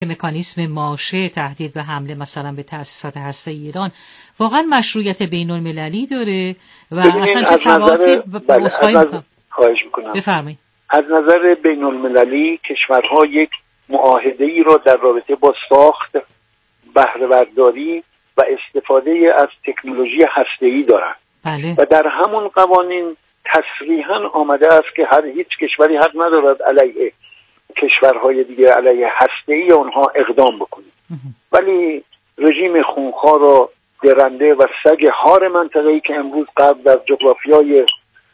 مکانیسم ماشه تهدید به حمله مثلا به تأسیسات هسته‌ای ایران واقعا مشروعیت بین‌المللی داره و اصلا چه تبعاتی خواهش میکنم بفرمایید. از نظر بین‌المللی کشورها یک معاهده‌ای را در رابطه با ساخت، بهره برداری و استفاده از تکنولوژی هسته‌ای دارند. بله. و در همون قوانین تصریحاً آمده است که هیچ کشوری حق ندارد علیه کشورهای دیگه علیه هسته‌ای اونها اقدام بکنه. ولی رژیم خونخوار و درنده و سگ هار منطقه‌ای که امروز در جغرافیای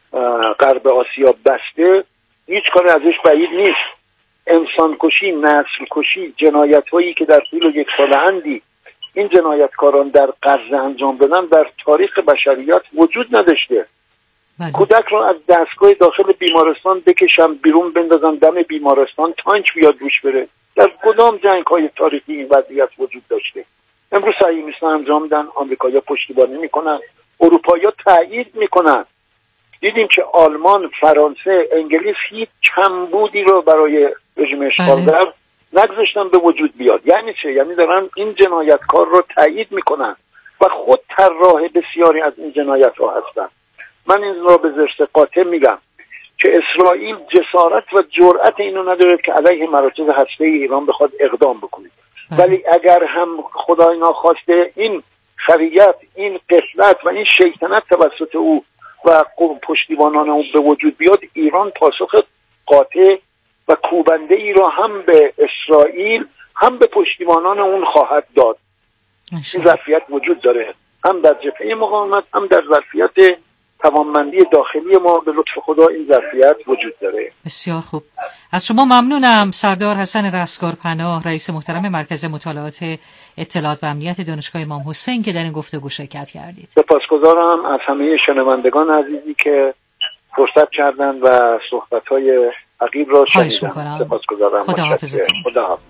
غرب آسیا بسته هیچ کاری ازش بعید نیست. انسان کشی، نسل کشی، جنایت هایی که در طول یک سال اندی این جنایتکاران در غزه انجام دادن در تاریخ بشریت وجود نداشته. کودک را از دستگاه داخل بیمارستان بکشن بیرون بندازن دم بیمارستان تانک بیاد روش بره. در کدام جنگ های تاریخی این وضعیت وجود داشته؟ امروز صهیونیست‌ها انجام میدن، آمریکایی‌ها پشتیبانی میکنن، اروپایی‌ها تایید میکنن. دیدیم که آلمان، فرانسه، انگلیس هیچ کمبودی رو برای رژیم اشغالگر نگذاشتن به وجود بیاد. یعنی چه؟ یعنی دارن این جنایتکار رو تایید میکنن و خود طراح بسیاری از این جنایت‌ها هستن. من این را به زرس قاطع میگم که اسرائیل جسارت و جرأت اینو نداره که علیه مراکز هسته‌ای ایران بخواد اقدام بکنه. ولی اگر هم خدای ناخواسته این خریت، این قفلت و این شیطنت توسط او و پشتیبانان او به وجود بیاد، ایران پاسخ قاطع و کوبنده ای را هم به اسرائیل هم به پشتیبانان اون خواهد داد. این ظرفیت وجود داره، هم در جبهه مقاومت هم در ظرفیت توانمندی داخلی ما به لطف خدا این ظرفیت وجود داره. بسیار خوب. از شما ممنونم سردار حسن رستگارپناه، رئیس محترم مرکز مطالعات اطلاعات و امنیت دانشگاه امام حسین که در این گفتگو شرکت کردید. سپاسگزارم از همه شنوندگان عزیزی که فرصت کردند و صحبت‌های عقیب را شنیدند. سپاسگزارم. خداحافظتون. خداحافظ.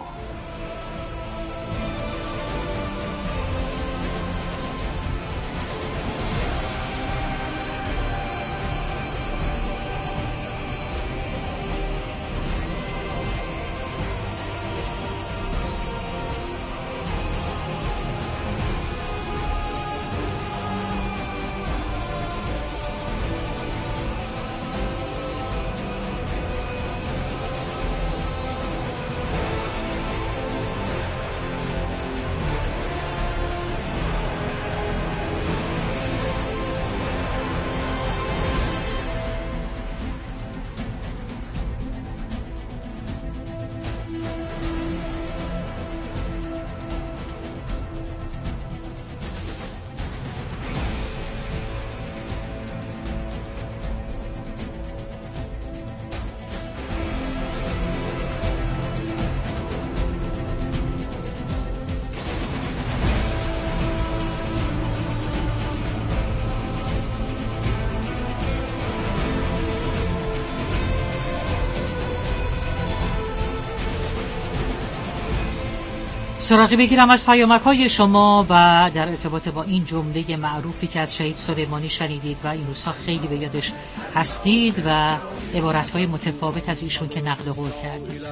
سراغی بگیرم از پیامک‌های شما و در ارتباط با این جمله معروفی که از شهید سلیمانی شنیدید و این روزها خیلی به یادش هستید و عبارت‌های متفاوت از ایشون که نقل قول کردید.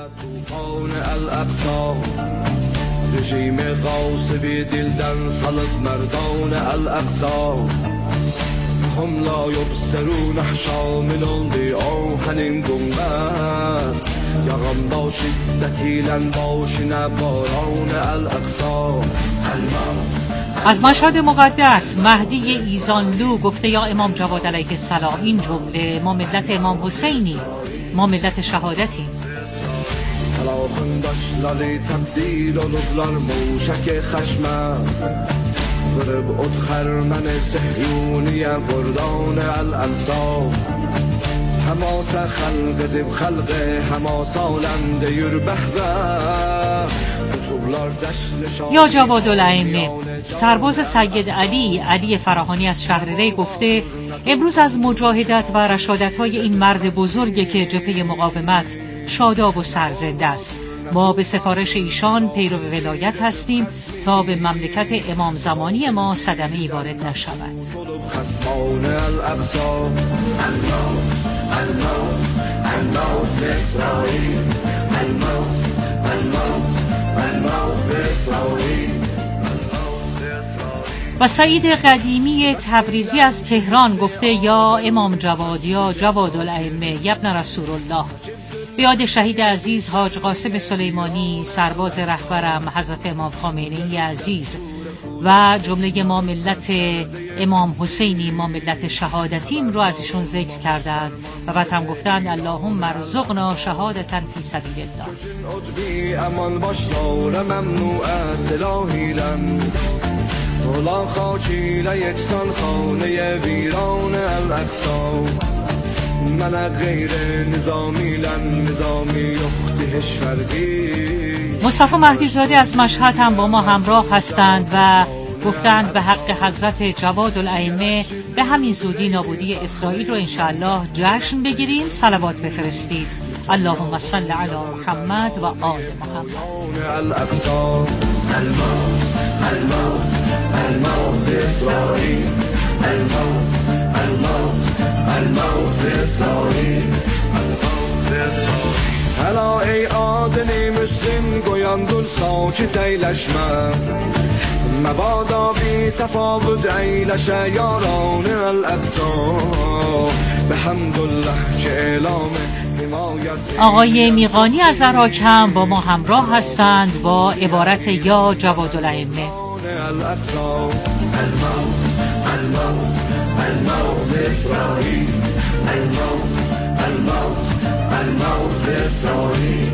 رژیم غاصبی دلدن صلب مردان الاقصا هم لا یبصرون حشاملون دی آهنین گنبر یغم با شدتی لن باشن باران الاقصا. از مشهد مقدس مهدی ایزانلو گفته یا امام جواد علیه السلام این جمله ما ملت امام حسینی، ما ملت شهادتی. Talaşındaşları tebdil olurlar muşak خشمم ضرب ادخر من سهیونی بردان الامسا حماس خلق دب خلق حماس آلنده یر بهبه یا جواد الائمه سرباز سید علی فراهانی از شهر ری گفته امروز از مجاهدت و رشادت‌های این مرد بزرگی که جبهه مقاومت شاداب و سرزنده است. ما به سفارش ایشان پیرو ولایت هستیم تا به مملکت امام زمانی ما صدمه‌ای وارد نشود. و سعید قدیمی تبریزی از تهران گفته یا امام جواد یا جواد الائمه یا ابن رسول الله، به یاد شهید عزیز حاج قاسم سلیمانی سرباز رهبرم حضرت امام خامنه‌ای عزیز و جمله ما ملت امام حسینی ما ملت شهادتیم رو از ایشون ذکر کردند و بعد هم گفتند اللهم ارزقنا شهادتا فی سبیل الله. امان باش نور ممنوع سلاحیلم طلا خاچیل یکسان خانه ویران الاقصا من غیر نظامی لن نظامی اخت هشوردی. مصطفی مهدی زاده از مشهد هم با ما همراه هستند و گفتند به حق حضرت جواد الائمه به همین زودی نابودی اسرائیل رو انشاءالله جشن بگیریم، صلوات بفرستید. اللهم صل علی محمد و آل محمد. الاقصا الموت اسرائیل الموت اسرائیل. هلا ای عادلی مسلم گویاندون ساکت ای لشمه مبادا بی تفاوت ای لشه یاران الاقصا به حمدالله چه اعلام حمایت. آقای میقانی از عراق هم با ما همراه هستند با عبارت یا جواد الائمه. الاقصا الموت اسرائیل الموت اسرائیل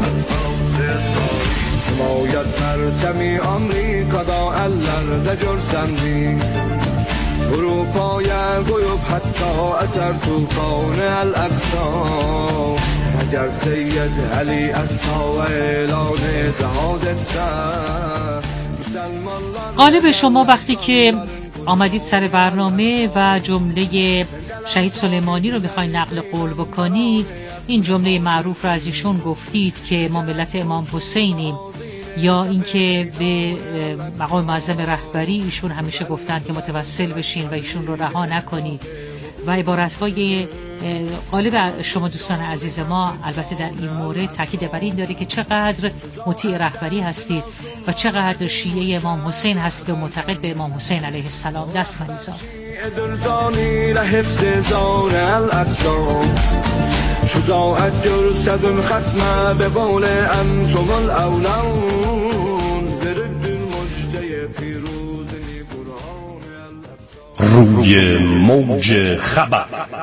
حمایت پرچمی آمریکا دا اللر دجرسندی اروپای گویب حتی اثر توفان الاقصا اگر سید علی اصحا و اعلان جهادت سر. غالب شما وقتی که آمدید سر برنامه و جمله شهید سلیمانی رو بخواید نقل قول بکنید، این جمله معروف رو از ایشون گفتید که ما ملت امام حسینیم، یا اینکه به مقام معظم رهبری ایشون همیشه گفتند که متوسل بشین و ایشون رو رها نکنید و عبارت‌های غالب شما دوستان عزیز ما البته در این مورد تاکید بر این داره که چقدر مطیع رهبری هستید و چقدر شیعه امام حسین هستید و معتقد به امام حسین علیه السلام. دست مریزاد درزانی لحفظ زان الاقصا شجاعت جرسد خصمه به قول انتم الاولون برد المجده پیروز نیبران الاقصا. روی موج خبر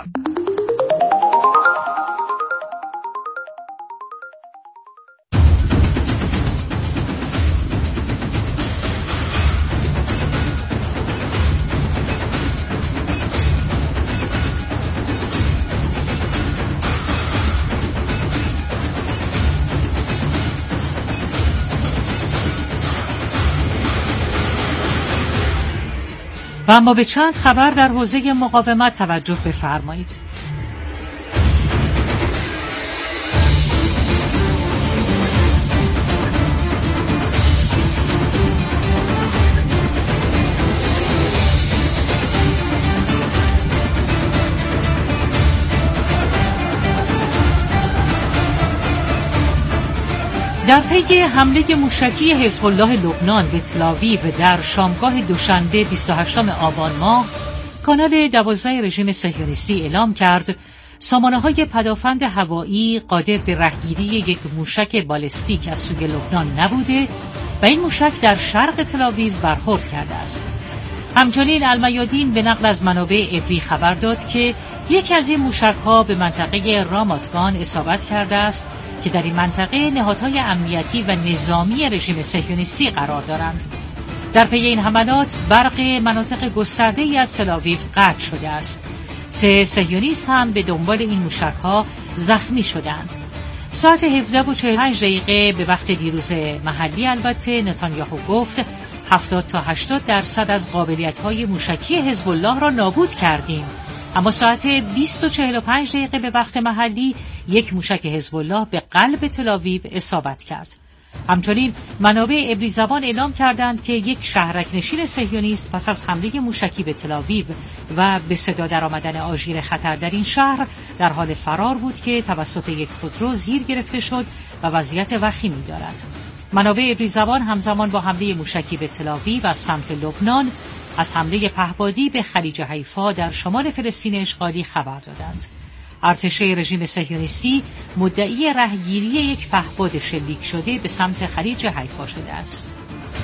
و اما به چند خبر در حوزه مقاومت توجه بفرمایید. در پی حمله موشکی حزب الله لبنان به تل‌آویو در شامگاه دوشنبه 28 آبان ماه، کانال 12 رژیم صهیونیستی اعلام کرد سامانه‌های پدافند هوایی قادر به رهگیری یک موشک بالستیک از سوی لبنان نبوده و این موشک در شرق تل‌آویو برخورد کرده است. همچنین المیادین به نقل از منابع عبری خبر داد که یکی از این موشک‌ها به منطقه راماتگان اصابت کرده است که در این منطقه نهادهای امنیتی و نظامی رژیم صهیونیستی قرار دارند. در پی این حملات برق مناطق گسترده‌ای از تل‌آویو قطع شده است. 3 صهیونیست هم به دنبال این موشک‌ها زخمی شدند. ساعت 17:45 به وقت دیروز محلی البته نتانیاهو گفت 70 تا 80% از قابلیت‌های موشکی حزب الله را نابود کردیم. اما ساعت 20:45 به وقت محلی یک موشک حزب الله به قلب تل‌آویو اصابت کرد. همچنین منابع عبری زبان اعلام کردند که یک شهرک نشین صهیونیست پس از حمله موشکی به تل‌آویو و به صدا درآمدن آژیر خطر در این شهر در حال فرار بود که توسط یک خودرو زیر گرفته شد و وضعیت وخیمی دارد. منابع عبری زبان همزمان با حمله موشکی به تل‌آویو از سمت لبنان از حمله پهپادی به خلیج حیفا در شمال فلسطین اشغالی خبر دادند. ارتش رژیم صهیونیستی مدعی رهگیری یک پهپاد شلیک شده به سمت خلیج حیفا شده است.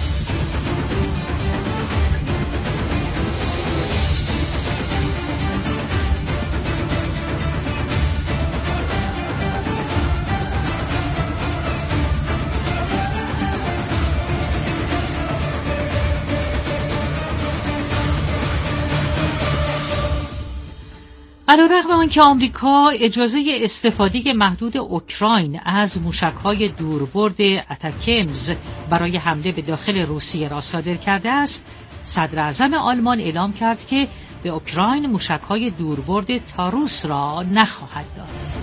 علیرغم آنکه آمریکا اجازه استفاده محدود اوکراین از موشک‌های دوربرد اتکمز برای حمله به داخل روسیه را صادر کرده است، صدر اعظم آلمان اعلام کرد که به اوکراین موشک‌های دوربرد تاروس را نخواهد داد.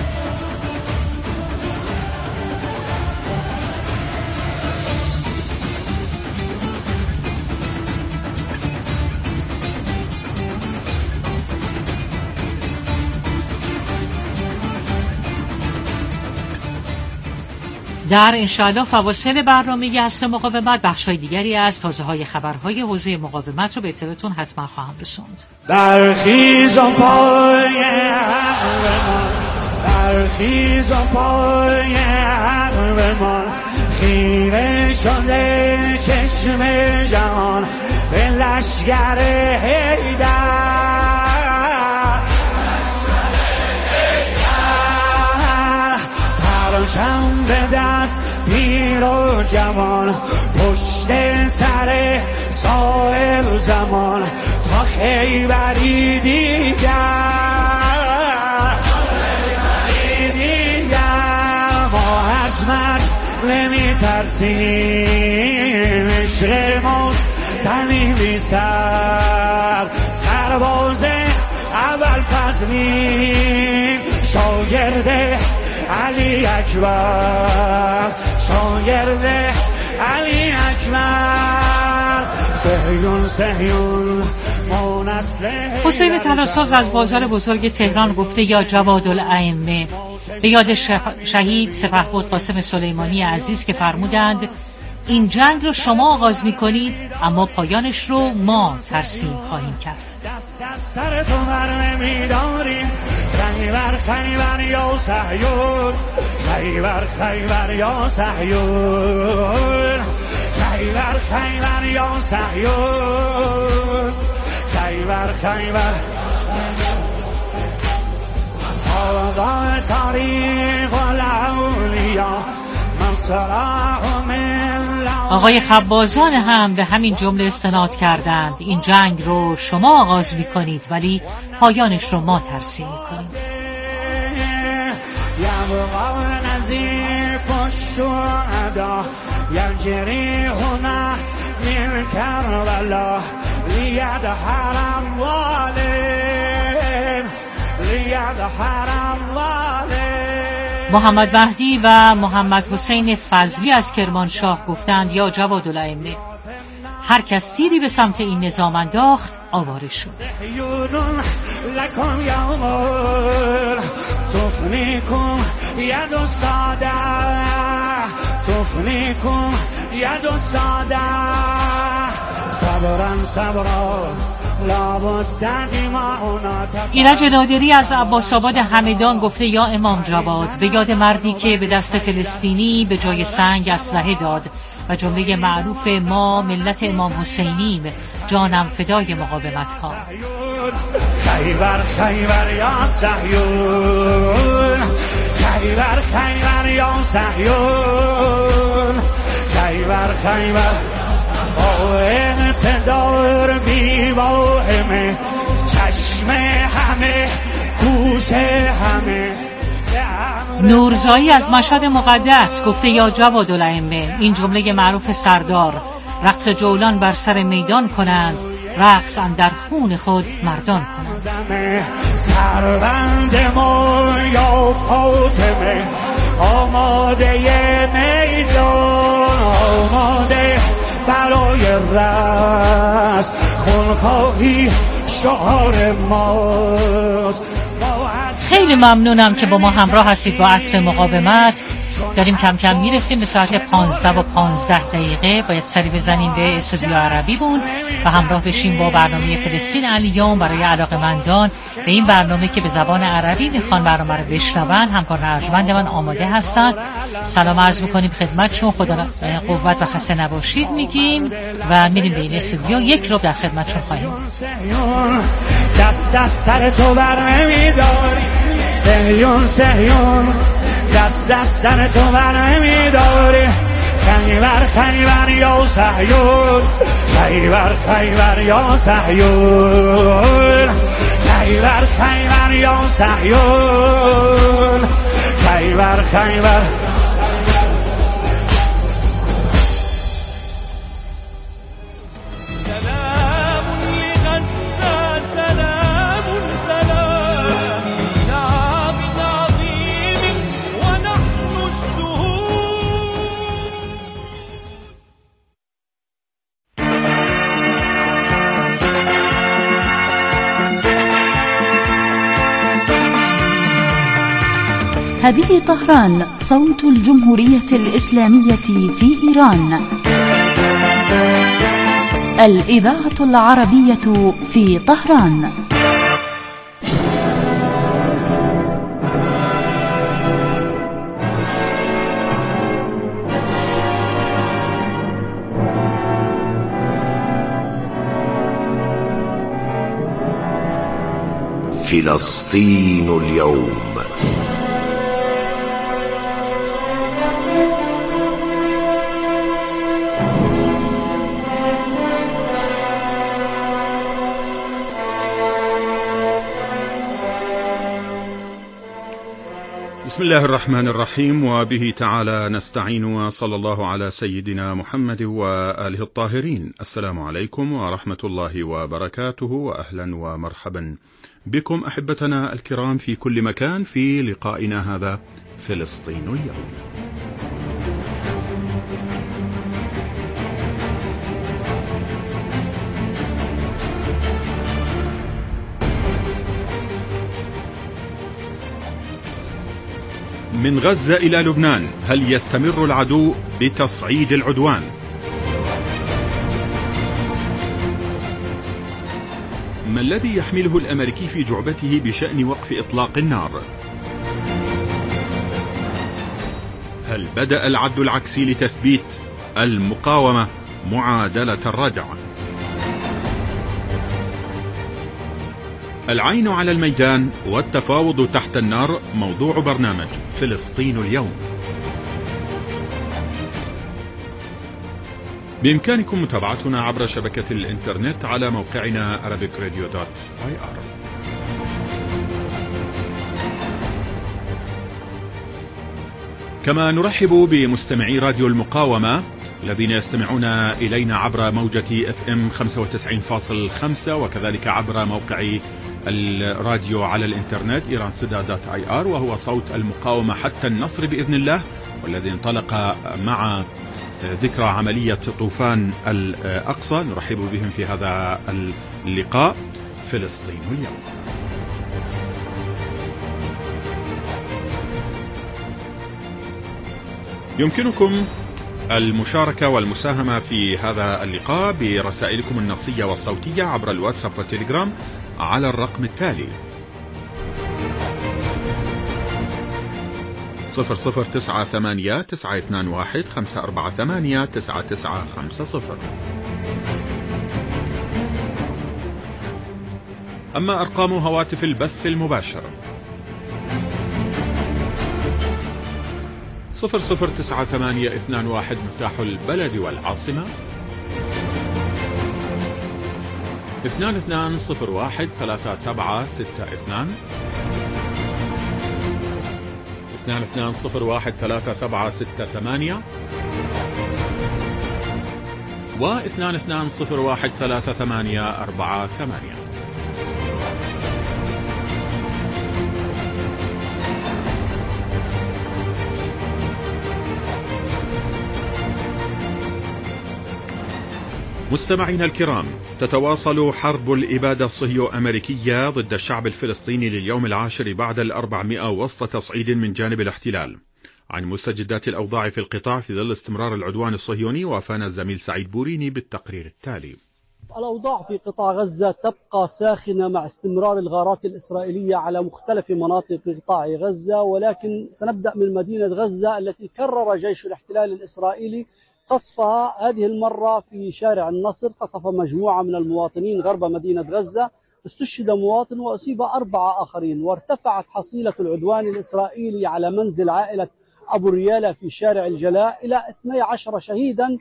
در انشاءالله فواصل برنامه هست مقاومت بخش‌های دیگری از تازه‌های خبرهای حوزه مقاومت رو به اطلاعتون حتما خواهم رسوند. برخیز و پای حرمان، برخیز و پای حرمان، خیره شده چشم جهان به لشگر حیدر. پرچم به دست پیر و جوان، پشت سر ساحل زمان، تا خیبری دیگر، ما از مرگ نمی ترسیم، عشق موت تنیمی سرباز اول پزمیم، شاگرد علی اکبر، شاگرد علی اکبر، صهیون صهیون ما نسل. حسین طلاساز از بازار بزرگ تهران گفته یا جواد الائمه به یاد شهید سپهبد قاسم سلیمانی عزیز که فرمودند این جنگ رو شما آغاز می‌کنید اما پایانش رو ما ترسیم خواهیم کرد. دست از سر تو بر نمی‌داریم، خیبر خیبر یا صهیون، خیبر خیبر یا صهیون، خیبر خیبر یا صهیون، خیبر خیبر. آقای تاریخ و الاولیا آقای خبازان هم به همین جمله استناد کردند این جنگ رو شما آغاز می‌کنید ولی پایانش رو ما ترسیم می‌کنیم. محمد مهدی و محمد حسین فضلی از کرمانشاه گفتند یا جواد الائمه هر کس تیری به سمت این نظام انداخت آواره شد. ایرج نادری از عباس آباد همدان گفته یا امام جواد به یاد مردی که به دست فلسطینی به جای سنگ اسلحه داد و جمله معروف ما ملت امام حسینیم جانم فدای مقاومت ها. خیبر خیبر یا صهیون، خیبر خیبر یا صهیون، خیبر خیبر با انتظار بی واهمه، چشم همه گوش همه. نورزایی از مشهد مقدس گفته یا جواد الائمه این جمله معروف سردار رقص جولان بر سر میدان کنند رقص اندر خون خود مردان کنند. سربند ما یا فاطمه آماده میدان، آماده برای رقص، خونخواهی شعار ماست. خیلی ممنونم که با ما همراه هستید با عصر مقاومت. داریم کم کم میرسیم به ساعت 15:15 باید سری بزنیم به استودیو عربی بون و همراه بشیم با برنامه فلسطین الیوم برای علاقه‌مندان به این برنامه که به زبان عربی میخوان برنامه رو بشنون. همکار ارجمند من آماده هستن. سلام عرض میکنیم خدمتشون، خدا قوت و خسته نباشید میگیم و میریم به این استودیو. یک رو در خدمتشون خواهیم. دست سر تو بر نمیداری سهیون سهیون، دست سر تو بر نمیداری، خیبر یا سهیون، خیبر یا سهیون، خیبر یا سهیون، خیبر هذه طهران، صوت الجمهورية الإسلامية في إيران. الإذاعة العربية في طهران. فلسطين اليوم. بسم الله الرحمن الرحيم، وبه تعالى نستعين، وصلى الله على سيدنا محمد وآله الطاهرين. السلام عليكم ورحمة الله وبركاته، وأهلا ومرحبا بكم أحبتنا الكرام في كل مكان في لقائنا هذا فلسطين اليوم. من غزة إلى لبنان، هل يستمر العدو بتصعيد العدوان؟ ما الذي يحمله الأمريكي في جعبته بشأن وقف إطلاق النار؟ هل بدأ العد العكسي لتثبيت المقاومة معادلة الردع؟ العين على الميدان والتفاوض تحت النار موضوع برنامج فلسطين اليوم. بإمكانكم متابعتنا عبر شبكة الإنترنت على موقعنا arabicradio.ir. كما نرحب بمستمعي راديو المقاومة الذين يستمعون إلينا عبر موجة FM 95.5 وكذلك عبر موقع الراديو على الإنترنت iransida.ir، وهو صوت المقاومة حتى النصر بإذن الله، والذي انطلق مع ذكرى عملية طوفان الأقصى. نرحب بهم في هذا اللقاء فلسطين اليوم. يمكنكم المشاركة والمساهمة في هذا اللقاء برسائلكم النصية والصوتية عبر الواتساب والتليجرام على الرقم التالي 0098-921-548-950. أما أرقام هواتف البث المباشر 009821 مفتاح البلد والعاصمة 22013762 22013768 و 22013848. مستمعينا الكرام، تتواصل حرب الإبادة الصهيو-أمريكية ضد الشعب الفلسطيني لليوم العاشر بعد 400 وسط تصعيد من جانب الاحتلال. عن مستجدات الأوضاع في القطاع في ظل استمرار العدوان الصهيوني، وافانا الزميل سعيد بوريني بالتقرير التالي. الأوضاع في قطاع غزة تبقى ساخنة مع استمرار الغارات الإسرائيلية على مختلف مناطق قطاع غزة، ولكن سنبدأ من مدينة غزة التي كرر جيش الاحتلال الإسرائيلي قصفها هذه المرة في شارع النصر. قصف مجموعة من المواطنين غرب مدينة غزة، استشهد مواطن وأصيب 4 آخرين، وارتفعت حصيلة العدوان الإسرائيلي على منزل عائلة أبو ريالة في شارع الجلاء إلى 12 شهيدا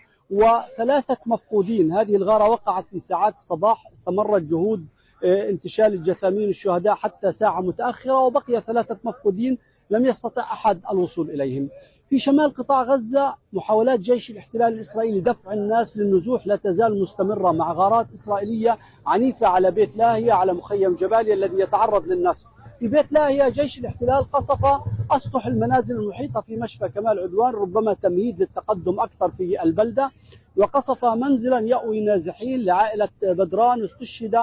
و3 مفقودين. هذه الغارة وقعت في ساعات الصباح، استمرت جهود انتشال الجثامين الشهداء حتى ساعة متأخرة، وبقي 3 مفقودين لم يستطع أحد الوصول إليهم. في شمال قطاع غزة محاولات جيش الاحتلال الإسرائيلي دفع الناس للنزوح لا تزال مستمرة مع غارات إسرائيلية عنيفة على بيت لاهية، على مخيم جباليا الذي يتعرض للنصف. في بيت لاهية جيش الاحتلال قصف أسطح المنازل المحيطة في مشفى كمال عدوان، ربما تمهيد للتقدم أكثر في البلدة، وقصف منزلا يأوي نازحين لعائلة بدران، استشهد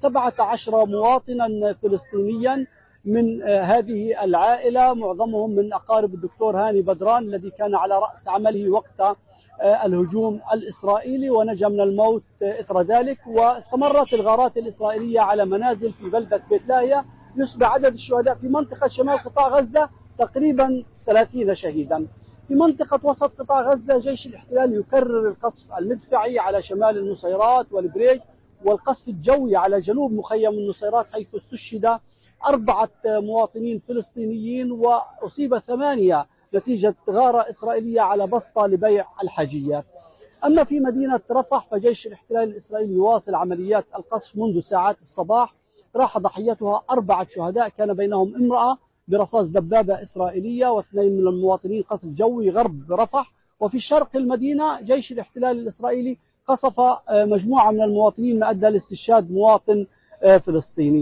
17 مواطنا فلسطينيا من هذه العائلة، معظمهم من أقارب الدكتور هاني بدران الذي كان على رأس عمله وقت الهجوم الإسرائيلي ونجا من الموت إثر ذلك. واستمرت الغارات الإسرائيلية على منازل في بلدة بيت لاهية، يصبح عدد الشهداء في منطقة شمال قطاع غزة تقريبا 30 شهيدا. في منطقة وسط قطاع غزة جيش الاحتلال يكرر القصف المدفعي على شمال النصيرات والبريج، والقصف الجوي على جنوب مخيم النصيرات، حيث استشهد 4 مواطنين فلسطينيين وأصيب 8 نتيجة غارة إسرائيلية على بسطة لبيع الحاجيات. أما في مدينة رفح فجيش الاحتلال الإسرائيلي يواصل عمليات القصف منذ ساعات الصباح، راح ضحيتها 4 شهداء كان بينهم امرأة برصاص دبابة إسرائيلية، و2 من المواطنين قصف جوي غرب رفح. وفي شرق المدينة جيش الاحتلال الإسرائيلي قصف مجموعة من المواطنين ما أدى لاستشهاد مواطن فلسطيني.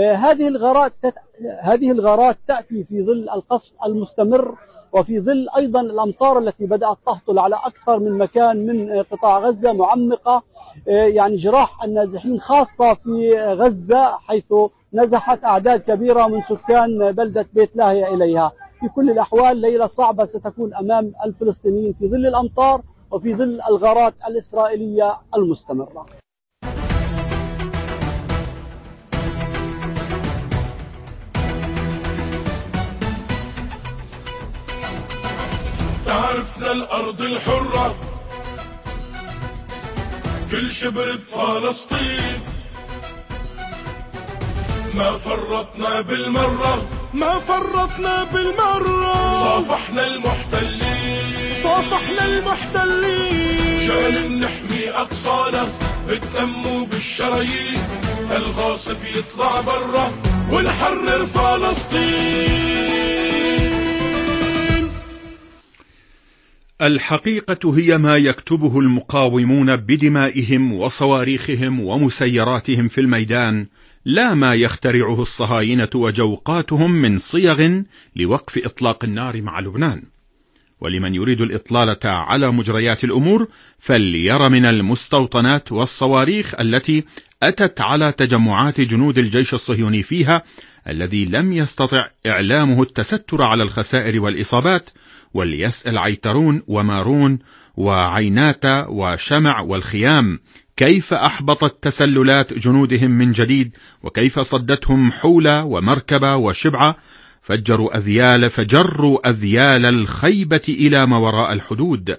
هذه الغارات تأتي في ظل القصف المستمر، وفي ظل أيضا الأمطار التي بدأت تهطل على أكثر من مكان من قطاع غزة معمقة يعني جراح النازحين، خاصة في غزة حيث نزحت أعداد كبيرة من سكان بلدة بيت لاهية إليها. في كل الأحوال ليلة صعبة ستكون أمام الفلسطينيين في ظل الأمطار وفي ظل الغارات الإسرائيلية المستمرة. تعرفنا الأرض الحرة كل شبر بفلسطين، ما فرطنا بالمرة صافحنا المحتلين شان نحمي أقصانا بالدم وبالشرايين، الغاصب يطلع برا ونحرر فلسطين. الحقيقة هي ما يكتبه المقاومون بدمائهم وصواريخهم ومسيراتهم في الميدان، لا ما يخترعه الصهاينة وجوقاتهم من صيغ لوقف إطلاق النار مع لبنان. ولمن يريد الإطلالة على مجريات الأمور فليرى من المستوطنات والصواريخ التي أتت على تجمعات جنود الجيش الصهيوني فيها، الذي لم يستطع إعلامه التستر على الخسائر والإصابات، وليسأل عيترون ومارون وعيناتا وشمع والخيام كيف أحبطت تسللات جنودهم من جديد، وكيف صدتهم حولة ومركبة وشبعة، فجروا أذيال الخيبة إلى ما وراء الحدود.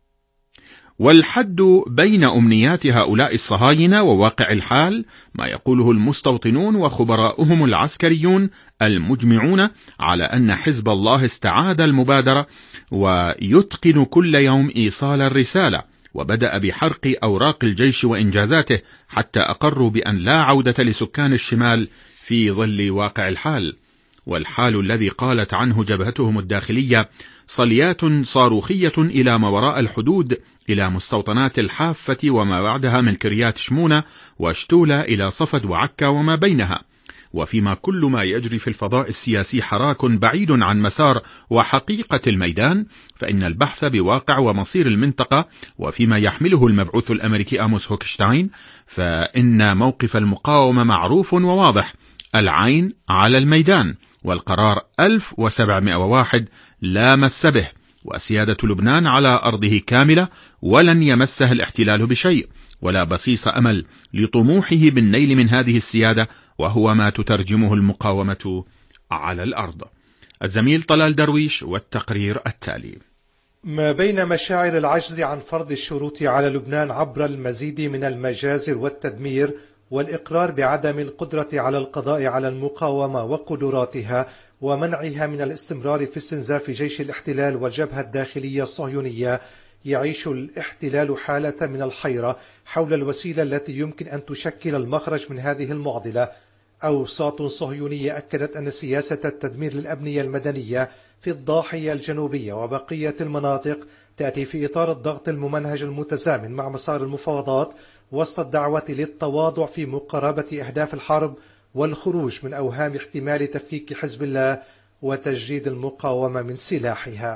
والحد بين أمنيات هؤلاء الصهاينة وواقع الحال ما يقوله المستوطنون وخبراؤهم العسكريون المجمعون على أن حزب الله استعاد المبادرة ويتقن كل يوم إيصال الرسالة، وبدأ بحرق أوراق الجيش وإنجازاته حتى أقروا بأن لا عودة لسكان الشمال في ظل واقع الحال. والحال الذي قالت عنه جبهتهم الداخلية صليات صاروخية إلى ما وراء الحدود، إلى مستوطنات الحافة وما بعدها من كريات شمونة وشتولة إلى صفد وعكا وما بينها. وفيما كل ما يجري في الفضاء السياسي حراك بعيد عن مسار وحقيقة الميدان، فإن البحث بواقع ومصير المنطقة وفيما يحمله المبعوث الأمريكي آموس هوكشتاين، فإن موقف المقاومة معروف وواضح: العين على الميدان، والقرار 1701 لا مس به، وسيادة لبنان على أرضه كاملة، ولن يمسها الاحتلال بشيء، ولا بصيص أمل لطموحه بالنيل من هذه السيادة، وهو ما تترجمه المقاومة على الأرض. الزميل طلال درويش والتقرير التالي. ما بين مشاعر العجز عن فرض الشروط على لبنان عبر المزيد من المجازر والتدمير، والإقرار بعدم القدرة على القضاء على المقاومة وقدراتها ومنعها من الاستمرار في استنزاف جيش الاحتلال والجبهة الداخلية الصهيونية، يعيش الاحتلال حالة من الحيرة حول الوسيلة التي يمكن أن تشكل المخرج من هذه المعضلة. أوساط صهيونية أكدت أن سياسة التدمير للأبنية المدنية في الضاحية الجنوبية وبقية المناطق تأتي في إطار الضغط الممنهج المتزامن مع مسار المفاوضات، وسط الدعوة للتواضع في مقاربة أهداف الحرب والخروج من أوهام احتمال تفكيك حزب الله وتجريد المقاومة من سلاحها.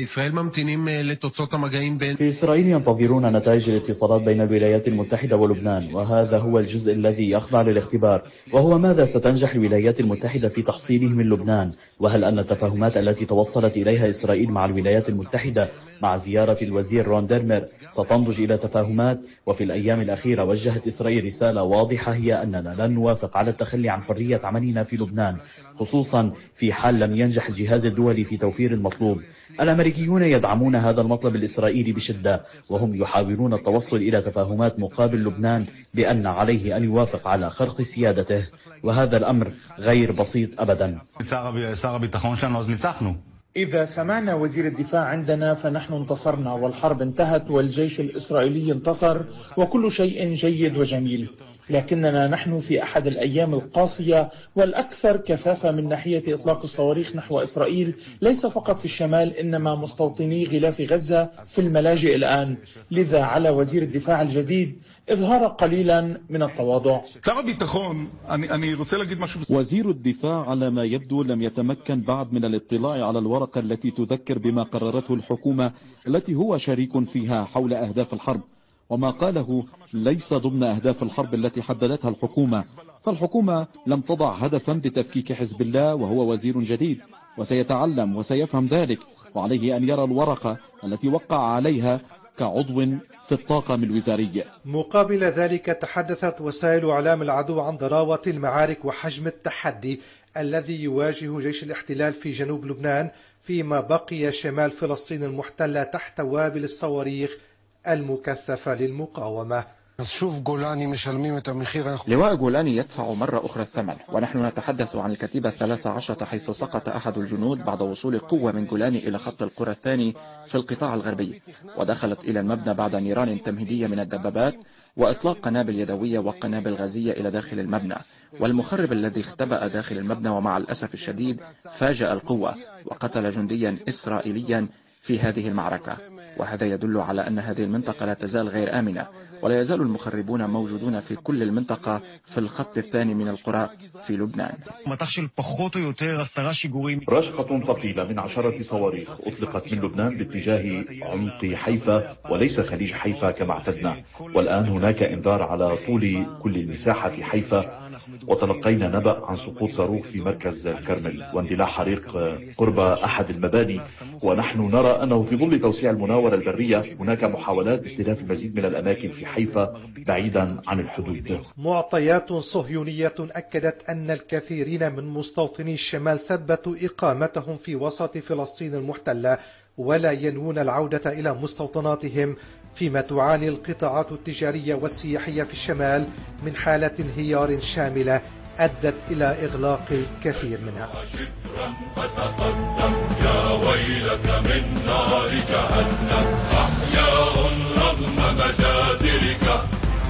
في إسرائيل ينتظرون نتائج الاتصالات بين الولايات المتحدة ولبنان، وهذا هو الجزء الذي يخضع للاختبار، وهو ماذا ستنجح الولايات المتحدة في تحصيله من لبنان، وهل أن التفاهمات التي توصلت إليها إسرائيل مع الولايات المتحدة مع زيارة الوزير رون ديرمر ستنضج إلى تفاهمات. وفي الأيام الأخيرة وجهت إسرائيل رسالة واضحة، هي أننا لن نوافق على التخلي عن حرية عملنا في لبنان، خصوصا في حال لم ينجح الجهاز الدولي في توفير المطلوب. الأمريكيون يدعمون هذا المطلب الإسرائيلي بشدة، وهم يحاولون التوصل إلى تفاهمات مقابل لبنان بأن عليه أن يوافق على خرق سيادته، وهذا الأمر غير بسيط أبدا. إذا سمعنا وزير الدفاع عندنا فنحن انتصرنا والحرب انتهت والجيش الإسرائيلي انتصر وكل شيء جيد وجميل، لكننا نحن في أحد الأيام القاسية والأكثر كثافة من ناحية إطلاق الصواريخ نحو إسرائيل، ليس فقط في الشمال إنما مستوطني غلاف غزة في الملاجئ الآن. لذا على وزير الدفاع الجديد إظهار قليلا من التواضع. وزير الدفاع على ما يبدو لم يتمكن بعد من الاطلاع على الورقة التي تذكر بما قررته الحكومة التي هو شريك فيها حول أهداف الحرب، وما قاله ليس ضمن أهداف الحرب التي حددتها الحكومة. فالحكومة لم تضع هدفا بتفكيك حزب الله، وهو وزير جديد وسيتعلم وسيفهم ذلك، وعليه أن يرى الورقة التي وقع عليها كعضو في الطاقم الوزاري. مقابل ذلك تحدثت وسائل إعلام العدو عن ضراوة المعارك وحجم التحدي الذي يواجه جيش الاحتلال في جنوب لبنان، فيما بقي شمال فلسطين المحتلة تحت وابل الصواريخ المكثفة للمقاومة. لواء جولاني يدفع مرة أخرى الثمن، ونحن نتحدث عن الكتيبة 13 حيث سقط أحد الجنود بعد وصول قوة من جولاني إلى خط القرى الثاني في القطاع الغربي، ودخلت إلى المبنى بعد نيران تمهيدية من الدبابات وإطلاق قنابل يدوية وقنابل غازية إلى داخل المبنى. والمخرب الذي اختبأ داخل المبنى ومع الأسف الشديد فاجأ القوة وقتل جنديا إسرائيليا في هذه المعركة، وهذا يدل على أن هذه المنطقة لا تزال غير آمنة، ولا يزال المخربون موجودون في كل المنطقة في الخط الثاني من القرى في لبنان. رشقة ثقيلة من 10 صواريخ أطلقت من لبنان باتجاه عمق حيفا وليس خليج حيفا كما اعتدنا، والآن هناك إنذار على طول كل المساحة في حيفا، وتلقينا نبأ عن سقوط صاروخ في مركز الكرمل واندلاع حريق قرب أحد المباني، ونحن نرى أنه في ظل توسيع المناورة البرية هناك محاولات باستهداف المزيد من الأماكن في حيفا بعيدا عن الحدود. معطيات صهيونية أكدت أن الكثيرين من مستوطني الشمال ثبتوا إقامتهم في وسط فلسطين المحتلة ولا ينوون العودة إلى مستوطناتهم، فيما تعاني القطاعات التجارية والسياحية في الشمال من حالة انهيار شاملة أدت إلى إغلاق الكثير منها. فتقدم يا ويلك من نار جهنم، أحياء رغم مجازرك،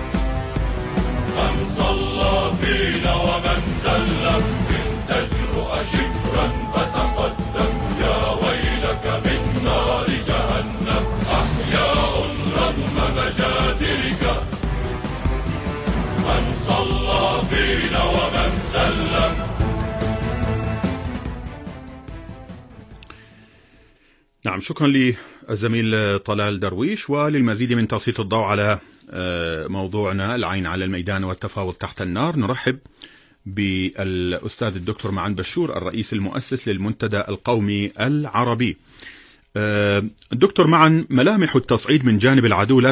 من صلى فينا ومن سلم، إن تجرؤ شبرا فتقدم يا ويلك من نار جهنم، أحياء رغم مجازرك، من صلى فينا ومن سلم. نعم، شكرا للزميل طلال درويش. وللمزيد من تسليط الضوء على موضوعنا العين على الميدان والتفاوض تحت النار، نرحب بالأستاذ الدكتور معن بشور الرئيس المؤسس للمنتدى القومي العربي. دكتور معن، ملامح التصعيد من جانب العدو لا